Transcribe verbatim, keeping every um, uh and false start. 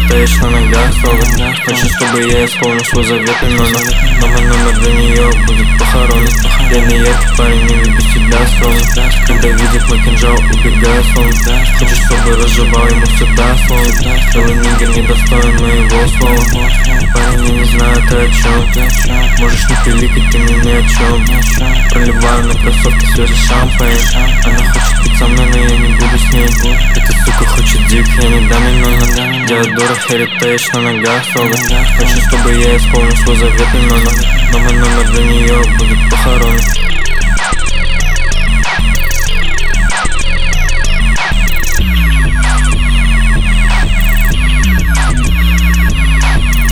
Heritage на ногах строго. Хочет, чтобы я исполнил свой заветный номер, но мой номер для нее будет похоронен. Я не яркий парень, не веду себя строго. Когда видит мой кинжал, убегаю словно. Хочет, чтобы разжевал ему всегда словно. Целый нигер недостоин моего слова. Парень, я не знаю, ты о чем. Можешь не пиликать, ты мне ни о чем. Проливаю на кроссовки свежий шампейн. Она хочет быть со мной, но я не буду с ней. Эта сука хочет дик, я не дам ей номер. Диадора Heritage на ногах строго. Хочет, чтобы я исполнил свой заветный номер, но мой номер для нее будет похоронен.